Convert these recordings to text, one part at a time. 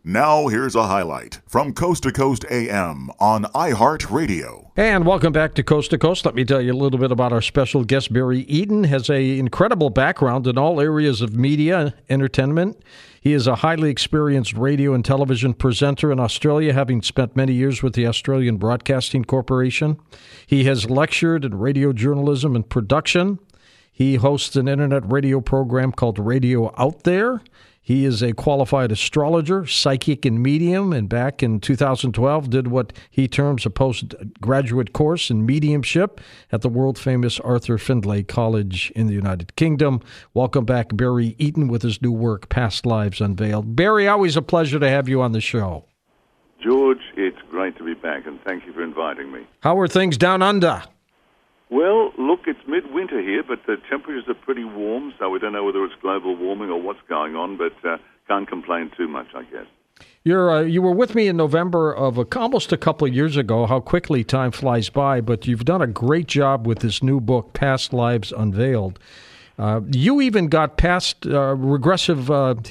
Now here's a highlight from Coast to Coast AM on iHeartRadio. And welcome back to Coast. Let me tell you a little bit about our special guest. Barry Eaton has an incredible background in all areas of media, entertainment. He is a highly experienced radio and television presenter in Australia, having spent many years with the Australian Broadcasting Corporation. He has lectured in radio journalism and production. He hosts an internet radio program called Radio Out There. He is a qualified astrologer, psychic, and medium, and back in 2012 did what he terms a postgraduate course in mediumship at the world-famous Arthur Findlay College in the United Kingdom. Welcome back, Barry Eaton, with his new work, Past Lives Unveiled. Barry, always a pleasure to have you on the show. George, it's great to be back, and thank you for inviting me. How are things down under? Well, look, it's midwinter here, but the temperatures are pretty warm, so we don't know whether it's global warming or what's going on, but can't complain too much, I guess. You were with me in November of almost a couple of years ago. How quickly time flies by, but you've done a great job with this new book, Past Lives Unveiled. You even got past regressive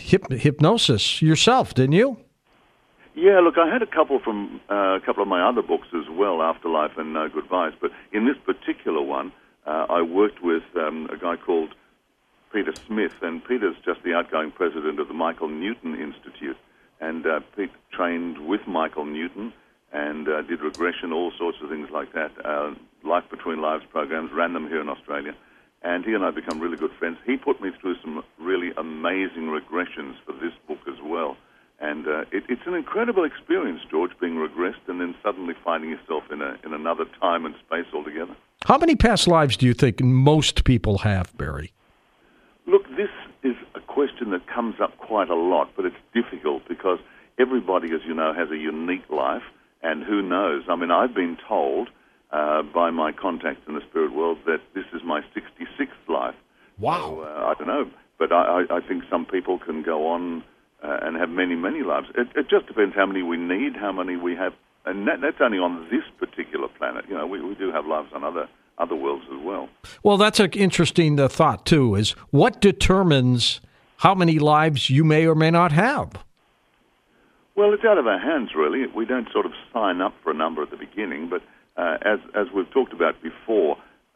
hypnosis yourself, didn't you? Yeah, look, I had a couple from a couple of my other books as well, Afterlife and No Good Vibes, but in this particular one, I worked with a guy called Peter Smith, and Peter's just the outgoing president of the Michael Newton Institute, and Pete trained with Michael Newton and did regression, all sorts of things like that, Life Between Lives programs, ran them here in Australia, and he and I become really good friends. He put me through some really amazing regressions for this book as well. And it's an incredible experience, George, being regressed and then suddenly finding yourself in another time and space altogether. How many past lives do you think most people have, Barry? Look, this is a question that comes up quite a lot, but it's difficult because everybody, as you know, has a unique life, and who knows? I mean, I've been told by my contacts in the spirit world that this is my 66th life. Wow. So, I don't know, but I think some people can go on and have many, many lives. It just depends how many we need, how many we have, and that's only on this particular planet. You know, we do have lives on other worlds as well. Well, that's an interesting thought, too, is what determines how many lives you may or may not have? Well, it's out of our hands, really. We don't sort of sign up for a number at the beginning, but as we've talked about before,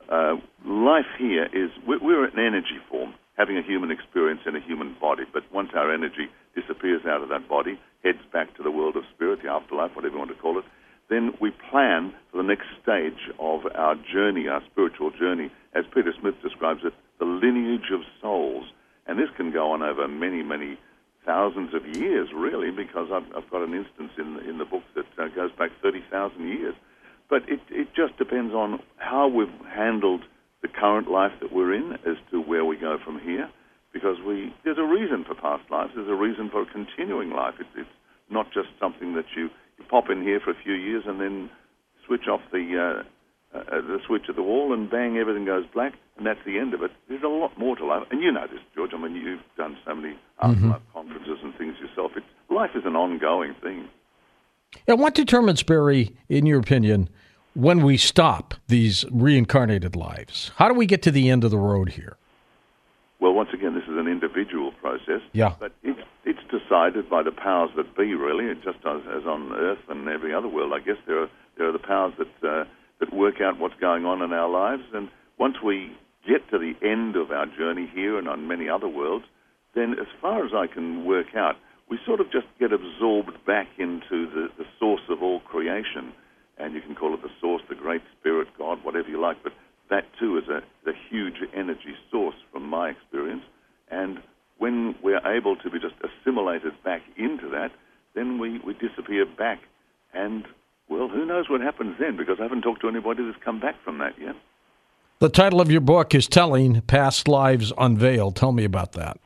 life here is, we're an energy form, having a human experience in a human body, but once our energy disappears out of that body, heads back to the world of spirit, the afterlife, whatever you want to call it, then we plan for the next stage of our journey, our spiritual journey, as Peter Smith describes it, the lineage of souls. And this can go on over many, many thousands of years, really, because I've got an instance in the book that goes back 30,000 years. But it just depends on how we've handled the current life that we're in as to where we go from here, because there's a reason for past lives, there's a reason for a continuing life. It's not just something that you pop in here for a few years and then switch off the switch at the wall and bang, everything goes black, and that's the end of it. There's a lot more to life, and you know this, George. I mean, you've done so many afterlife conferences and things yourself. Life is an ongoing thing. And what determines, Barry, in your opinion, when we stop these reincarnated lives? How do we get to the end of the road here? Well, once again, this is an individual process. Yeah. But it's decided by the powers that be, really. It just as on Earth and every other world, I guess there are the powers that work out what's going on in our lives. And once we get to the end of our journey here and on many other worlds, then as far as I can work out, we sort of just get absorbed back into the source of all creation. And you can call it the source, the great spirit, God, whatever you like, but that too is a huge energy source from my experience. And when we're able to be just assimilated back into that, then we disappear back. And, well, who knows what happens then, because I haven't talked to anybody that's come back from that yet. The title of your book is Telling Past Lives Unveiled. Tell me about that.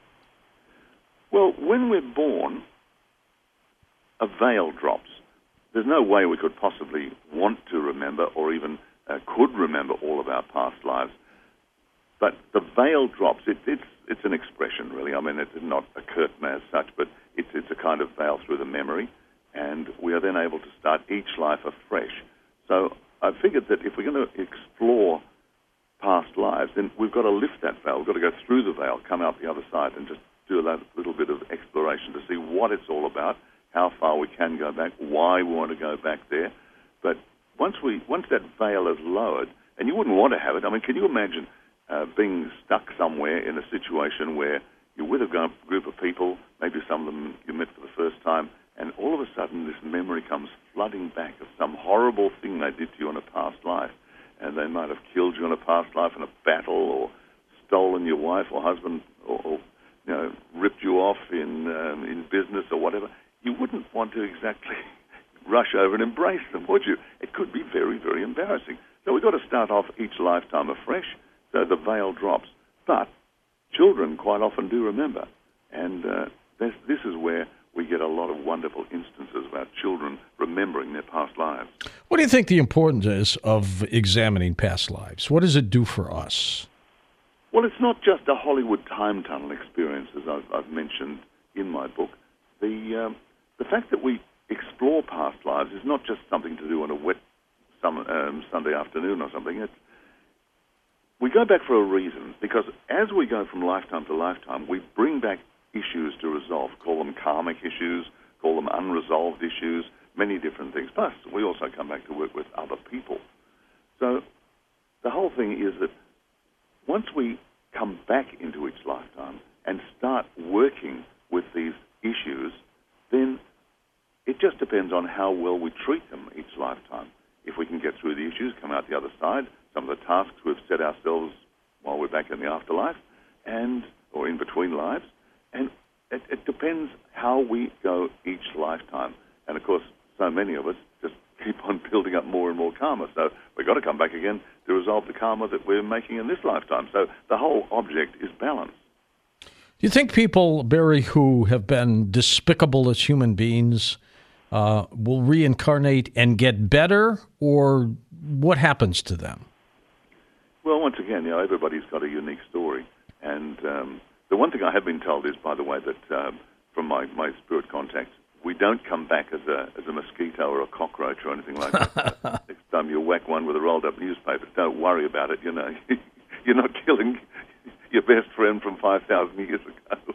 Well, when we're born, a veil drops. There's no way we could possibly want to remember or even could remember all of our past lives. But the veil drops. It's an expression, really. I mean, it's not a curtain as such, but it's a kind of veil through the memory, and we are then able to start each life afresh. So I figured that if we're going to explore past lives, then we've got to lift that veil. We've got to go through the veil, come out the other side, and just do a little bit of exploration to see what it's all about how far we can go back, why we want to go back there. But once that veil is lowered, and you wouldn't want to have it. I mean, can you imagine being stuck somewhere in a situation where you're with a group of people, maybe some of them you met for the first time, and all of a sudden this memory comes flooding back of some horrible thing they did to you in a past life, and they might have killed you in a past life in a battle, or stolen your wife or husband, or ripped you off in business or whatever. You wouldn't want to exactly rush over and embrace them, would you? It could be very, very embarrassing. So we've got to start off each lifetime afresh, so the veil drops. But children quite often do remember, and this is where we get a lot of wonderful instances about children remembering their past lives. What do you think the importance is of examining past lives? What does it do for us? Well, it's not just a Hollywood time tunnel experience, as I've mentioned in my book. The fact that we explore past lives is not just something to do on a wet Sunday afternoon or something. We go back for a reason, because as we go from lifetime to lifetime, we bring back issues to resolve. Call them karmic issues, call them unresolved issues, many different things. Plus, we also come back to work with other people. So the whole thing is that once we come back into each lifetime and start working with these issues, then it just depends on how well we treat them each lifetime. If we can get through the issues, come out the other side, some of the tasks we've set ourselves while we're back in the afterlife or in between lives, and it depends how we go each lifetime. And of course, so many of us just keep on building up more and more karma. So we've got to come back again to resolve the karma that we're making in this lifetime. So the whole object is balance. Do you think people, Barry, who have been despicable as human beings will reincarnate and get better, or what happens to them? Well, once again, everybody's got a unique story. And the one thing I have been told is, by the way, that from my spirit contacts, we don't come back as a mosquito or a cockroach or anything like that. Next time you whack one with a rolled-up newspaper, don't worry about it. You're not killing your best friend from 5,000 years ago.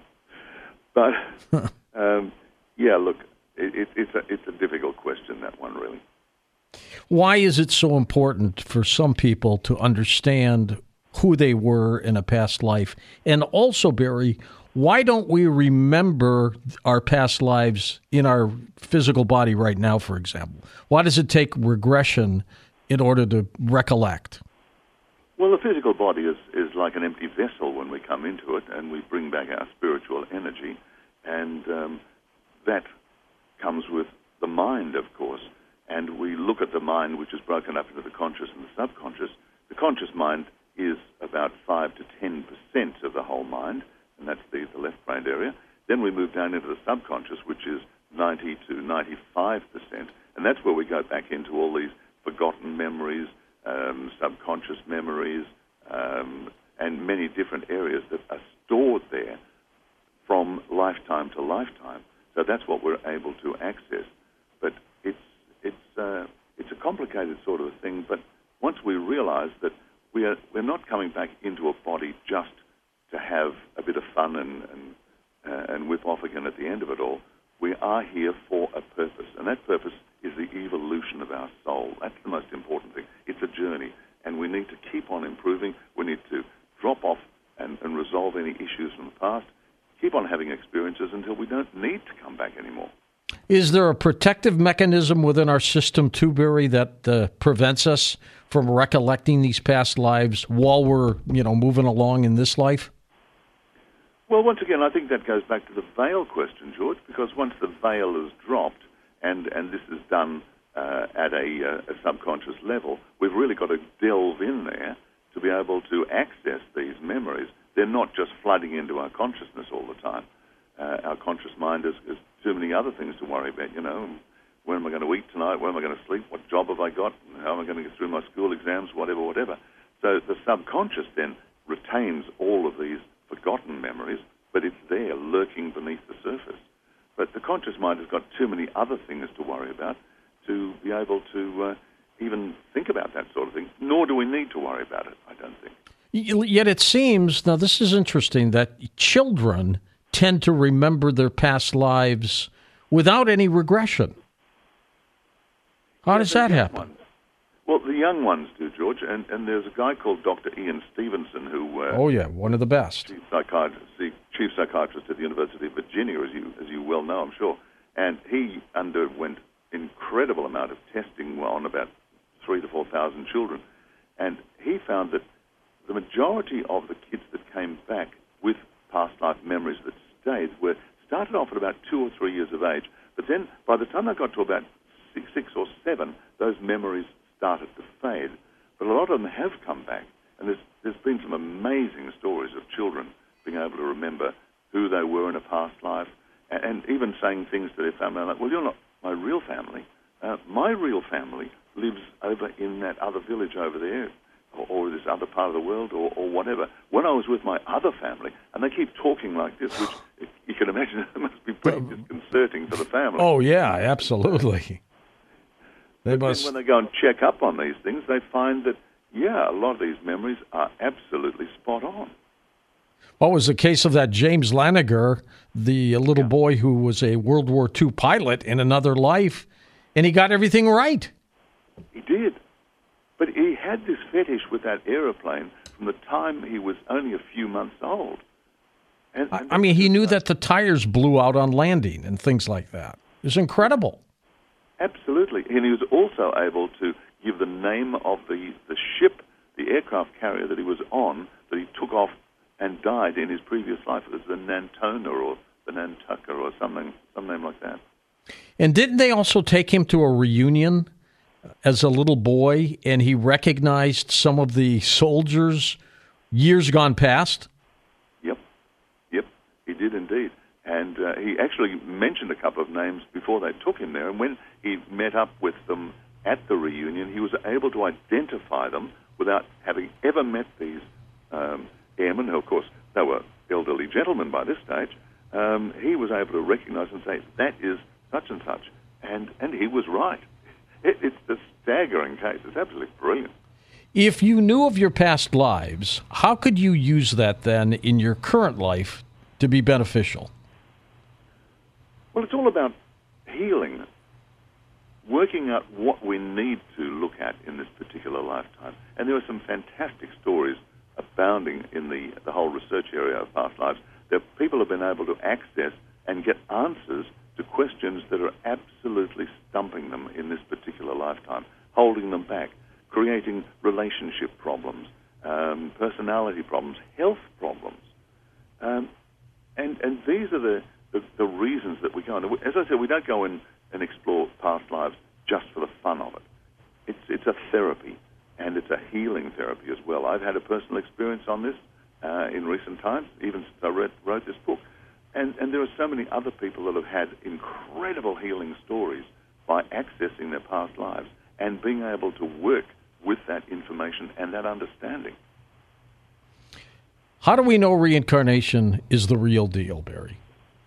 But, look, it's a difficult question, that one, really. Why is it so important for some people to understand who they were in a past life? And also, Barry, why don't we remember our past lives in our physical body right now, for example? Why does it take regression in order to recollect? Well, the physical body is like an empty vessel when we come into it, and we bring back our spiritual energy, and that comes with the mind, of course. And we look at the mind, which is broken up into the conscious and the subconscious. The conscious mind is about 5 to 10% of the whole mind, and that's the left brain area. Then we move down into the subconscious, which is 90 to 95%, and that's where we go back into all these forgotten memories, subconscious memories, and many different areas that are stored there from lifetime to lifetime. So that's what we're able to access. But it's a complicated sort of a thing. But once we realize that we're not coming back into a body just to have a bit of fun and whip off again at the end of it all, we are here for a purpose, and that purpose is the evolution of our soul. That's the most important thing. It's a journey, and we need to keep on improving. We need to drop off and resolve any issues from the past, keep on having experiences until we don't need to come back anymore. Is there a protective mechanism within our system, too, Barry, that prevents us from recollecting these past lives while we're, moving along in this life? Well, once again, I think that goes back to the veil question, George, because once the veil is dropped, and this is done at a subconscious level, we've really got to delve in there to be able to access these memories. They're not just flooding into our consciousness all the time. Our conscious mind has too many other things to worry about, When am I going to eat tonight? Where am I going to sleep? What job have I got? How am I going to get through my school exams? Whatever. So the subconscious then retains all of these forgotten memories, but it's there lurking beneath the surface. But the conscious mind has got too many other things to worry about to be able to even think about that sort of thing, nor do we need to worry about it, I don't think. Yet it seems, now this is interesting, that children tend to remember their past lives without any regression. How does that happen? Ones. Well, the young ones do, George, and there's a guy called Dr. Ian Stevenson who... one of the best. Chief psychiatrist at the University of Virginia, as you well know, I'm sure. And he underwent incredible amount of testing on about 3,000 to 4,000 children. And he found that the majority of the kids that came back with past life memories that stayed started off at about 2 or 3 years of age. But then by the time they got to about six or seven, those memories started to fade. But a lot of them have come back. And there's been some amazing stories of children being able to remember who they were in a past life, and even saying things to their family like, well, you're not my real family. My real family lives over in that other village over there, or this other part of the world, or whatever. When I was with my other family, and they keep talking like this, which you can imagine it must be pretty disconcerting for the family. Oh, yeah, absolutely. When they go and check up on these things, they find that, a lot of these memories are absolutely spot on. What was the case of that James Laniger, the little boy who was a World War II pilot in another life, and he got everything right? He did. But he had this fetish with that aeroplane from the time he was only a few months old. And he knew that the tires blew out on landing and things like that. It was incredible. Absolutely. And he was also able to give the name of the ship, the aircraft carrier that he was on, that he took off and died in his previous life. It was the Nantona or the Nantucket or some name like that. And didn't they also take him to a reunion as a little boy, and he recognized some of the soldiers years gone past? Yep, he did indeed. And he actually mentioned a couple of names before they took him there. And when he met up with them at the reunion, he was able to identify them without having ever met these airmen, who, of course, they were elderly gentlemen by this stage. He was able to recognize and say, that is such and such. And he was right. It's a staggering case. It's absolutely brilliant. If you knew of your past lives, how could you use that then in your current life to be beneficial? Well, it's all about healing, working out what we need to look at in this particular lifetime. And there are some fantastic stories abounding in the whole research area of past lives that people have been able to access and get answers to questions that are absolutely stumping them in this particular lifetime, holding them back, creating relationship problems, personality problems, health problems. And these are the reasons that we go. And as I said, we don't go in and explore past lives just for the fun of it. It's a therapy, and it's a healing therapy as well. I've had a personal experience on this in recent times, even since I wrote this book. And there are so many other people that have had incredible healing stories by accessing their past lives and being able to work with that information and that understanding. How do we know reincarnation is the real deal, Barry?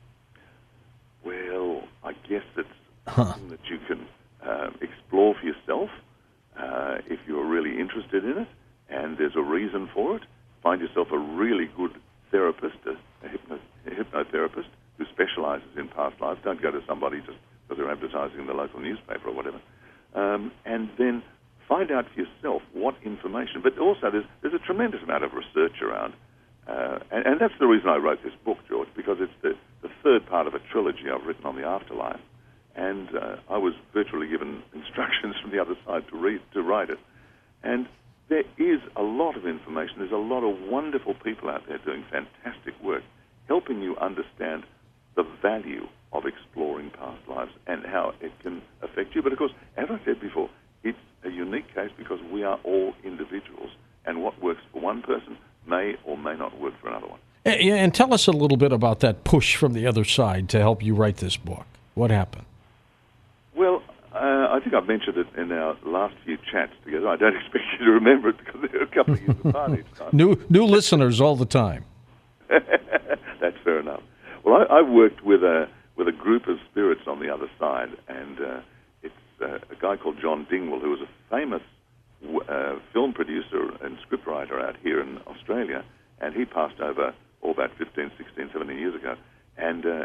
Well, I guess it's something that you can explore for yourself if you're really interested in it, and there's a reason for it. Find yourself a really good therapist, a hypnotherapist who specializes in past lives. Don't go to somebody just because they're advertising in the local newspaper or whatever. And then find out for yourself what information. But also there's a tremendous amount of research around. And that's the reason I wrote this book, George, because it's the third part of a trilogy I've written on the afterlife. And I was virtually given instructions from the other side to write it. And there is a lot of information. There's a lot of wonderful people out there doing fantastic work, helping you understand the value of exploring past lives and how it can affect you. But, of course, as I said before, it's a unique case because we are all individuals, and what works for one person may or may not work for another one. And tell us a little bit about that push from the other side to help you write this book. What happened? Well, I think I've mentioned it in our last few chats together. I don't expect you to remember it because there are a couple of years apart each time. New listeners all the time. That's fair enough. Well, I worked with a group of spirits on the other side, and it's a guy called John Dingwall, who was a famous film producer and scriptwriter out here in Australia, and he passed over about 15, 16, 17 years ago. And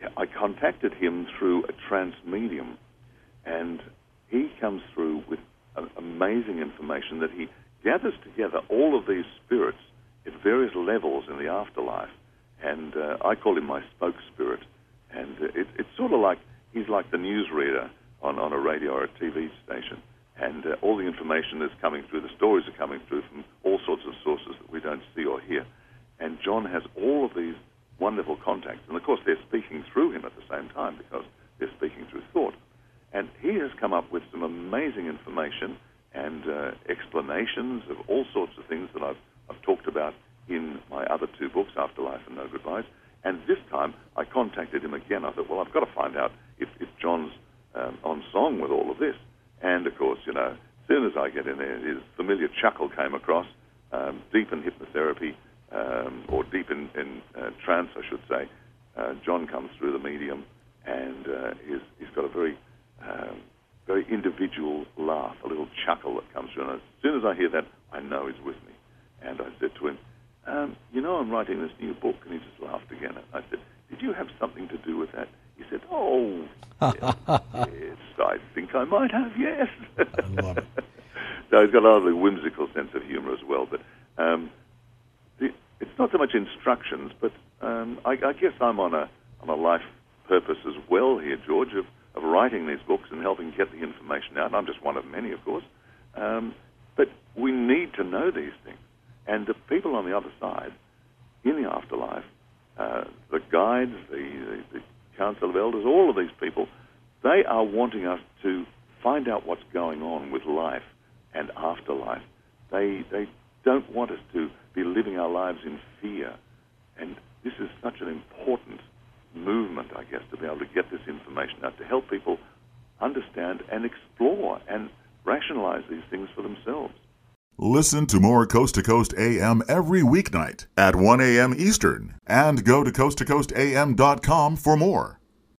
I contacted him through a trance medium, and he comes through with amazing information that he gathers together all of these spirits at various levels in the afterlife, and I call him my spoke spirit, and it's sort of like he's like the newsreader on a radio or a TV station, and all the information is coming through, the stories are coming through from all sorts of sources that we don't see or hear, and John has all of these wonderful contacts, and of course they're speaking through him at the same time because they're speaking through thought, and he has come up with some amazing information and explanations of all sorts of things that I've talked about in my other two books, Afterlife and No Goodbyes. And this time I contacted him again. I thought, well, I've got to find out if John's on song with all of this. And, of course, as soon as I get in there, his familiar chuckle came across, deep in hypnotherapy, or deep in trance, I should say. John comes through the medium, and he's got a very individual laugh, a little chuckle that comes through. And as soon as I hear that, I know he's with me. And I said to him, I'm writing this new book, and he just laughed again. I said, did you have something to do with that? He said, oh, yes, I think I might have, yes. I love it. So he's got a lovely whimsical sense of humor as well. But it's not so much instructions, but I guess I'm on a life purpose as well here, George, of writing these books and helping get the information out. And I'm just one of many, of course. But we need to know these things. And the people on the other side, in the afterlife, the guides, the Council of Elders, all of these people, they are wanting us to find out what's going on with life and afterlife. They don't want us to be living our lives in fear. And this is such an important movement, I guess, to be able to get this information out, to help people understand and explore and rationalize these things for themselves. Listen to more Coast to Coast AM every weeknight at 1 a.m. Eastern, and go to coasttocoastam.com for more.